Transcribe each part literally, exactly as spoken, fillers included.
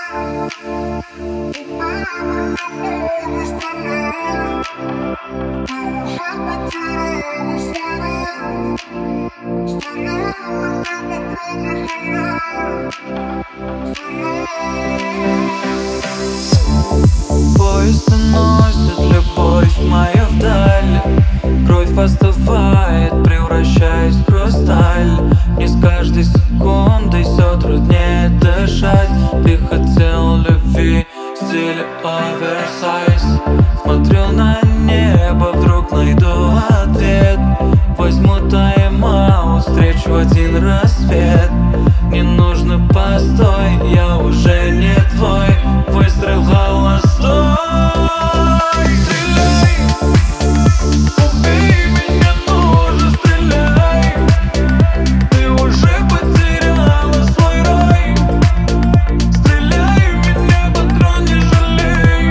Поезд уносит любовь моя вдаль. Кровь остывает, превращаясь в хрусталь. Мне с каждой секундой все труднее дышать. Ты хотел любви в стиле оверсайз. Смотрю на небо, вдруг найду ответ. Возьму тайм-аут, встречу один рассвет. Не нужно постой, я уже не твой. Выстрел холостой. Стреляй, убей меня, ну же стреляй. Ты уже потеряла свой рай. Стреляй в меня, патрон не жалей.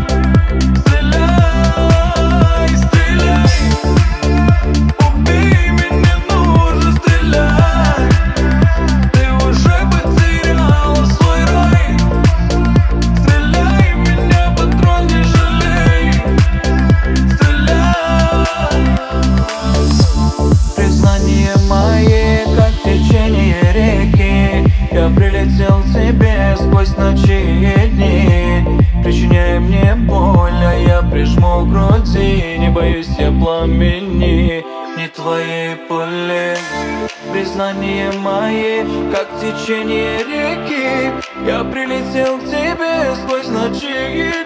Стреляй, стреляй, убей меня, ну же стреляй. Ты уже потеряла свой рай. Стреляй в меня, патрон не жалей. Стреляй. Признание мои, как течение реки. Я прилетел к тебе сквозь ночи и дни, причиняя мне боль, а я прижму к груди. Не боюсь я пламени, не твоей пули. Признание мои, как течение реки. Я прилетел к тебе сквозь ночи и